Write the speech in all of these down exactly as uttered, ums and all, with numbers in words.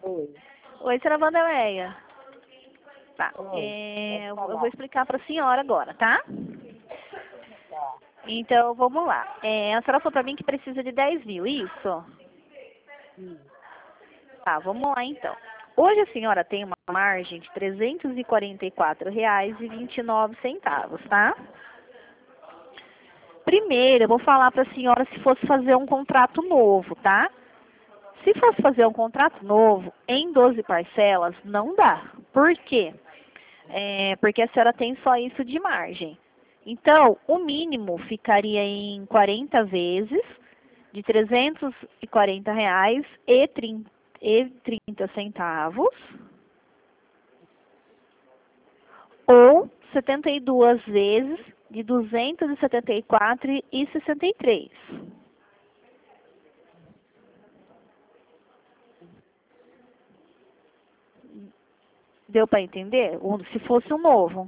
Oi. Oi, senhora Wanderleia. Tá. Oi, É, eu pode eu falar. vou explicar para a senhora agora, tá? Tá. Então, vamos lá. É, a senhora falou para mim que precisa de dez mil, isso? Hum. Tá, vamos lá então. Hoje a senhora tem uma margem de trezentos e quarenta e quatro reais e vinte e nove centavos, tá? Primeiro, eu vou falar para a senhora se fosse fazer um contrato novo, tá? Se fosse fazer um contrato novo em doze parcelas, não dá. Por quê? É, porque a senhora tem só isso de margem. Então, o mínimo ficaria em quarenta vezes de trezentos e quarenta reais e trinta centavos ou setenta e duas vezes de duzentos e setenta e quatro reais e sessenta e três centavos. Deu para entender? Um- Se fosse um novo.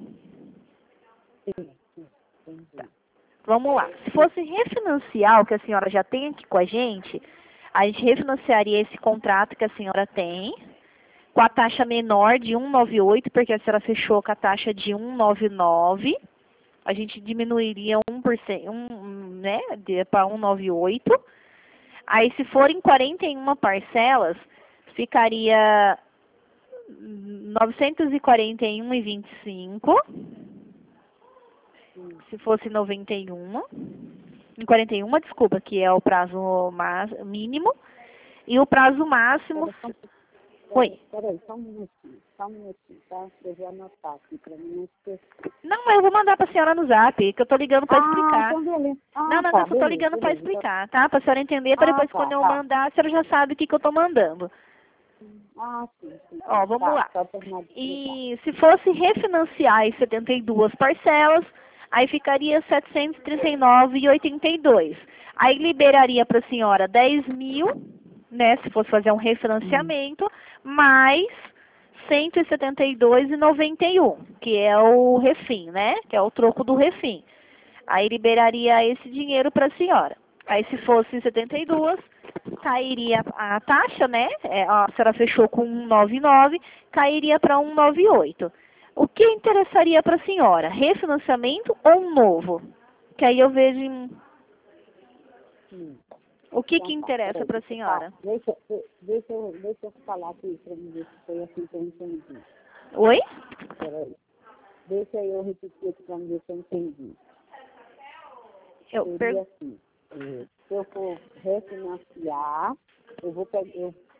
Sim, sim, Tá. entendi. Vamos lá. Se fosse refinanciar o que a senhora já tem aqui com a gente, a gente refinanciaria esse contrato que a senhora tem com a taxa menor de cento e noventa e oito, porque a senhora fechou com a taxa de cento e noventa e nove. A gente diminuiria um por cento, um, né, para cento e noventa e oito. Aí, se forem quarenta e uma parcelas, ficaria novecentos e quarenta e um reais e vinte e cinco centavos. Hum. Se fosse noventa e um, em quarenta e um, desculpa, que é o prazo mas- mínimo, e o prazo máximo... Pera, só um pouquinho. Oi. Peraí, só um minutinho, só um minutinho, tá? Eu vou anotar aqui pra mim não esquecer. Não, mas eu vou mandar para a senhora no zap, que eu tô ligando para Ah, explicar. então beleza. Ah, Não, não, não, tá, eu só tô beleza, ligando para beleza. Então- explicar, tá? Para a senhora entender, para Ah, depois tá, quando eu tá. mandar, a senhora já sabe o que, que eu tô mandando. Ah, sim, sim, Ó, sim. vamos Tá, lá. só terminar de explicar. E se fosse refinanciar em setenta e duas parcelas, aí ficaria setecentos e trinta e nove reais e oitenta e dois centavos. Aí liberaria para a senhora dez mil, né, se fosse fazer um Hum. refinanciamento, mais cento e setenta e dois reais e noventa e um centavos, que é o refim, né, que é o troco do refim. Aí liberaria esse dinheiro para a senhora. Aí se fosse setenta e duas, cairia a taxa, né? É, a senhora fechou com cento e noventa e nove, cairia para cento e noventa e oito. O que interessaria para a senhora? Refinanciamento ou um novo? Que aí eu vejo em... Hum. O que que Então tá, interessa peraí, para a deixa eu falar. senhora? Deixa, de- deixa, eu- deixa eu falar aqui pra mim ver se foi assim que eu entendi. Oi? Peraí. Deixa eu repetir aqui pra mim ver se eu entendi. Eu per... Seria assim, eh, se eu for refinanciar, eu vou pegar, eu